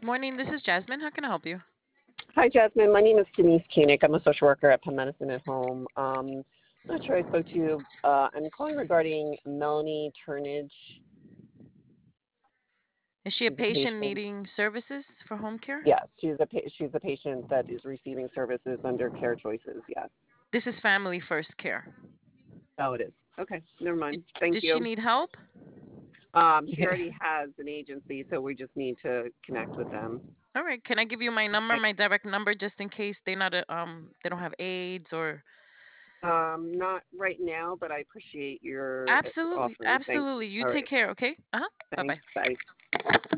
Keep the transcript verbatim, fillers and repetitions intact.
Morning, this is Jasmine. How can I help you? Hi, Jasmine. My name is Denise Koenig. I'm a social worker at Penn Medicine at Home. Um, I'm not sure I spoke to you. Uh, I'm calling regarding Melanie Turnage. Is she a She's a patient patient. needing services for home care? Yes, she's a pa- she's a patient that is receiving services under Care Choices. Yes. This is Family First Care. Oh, it is. Okay, never Did, mind. Thank did she you. need help? Um, she already has an agency, so we just need to connect with them. All right. Can I give you my number, Thank- my direct number, just in case they not a, um they don't have AIDS or? Um, not right now, but I appreciate your uh, Absolutely, offering. Thanks. absolutely. You All take right. care. Okay. Uh huh. Bye Thanks. bye. Bye.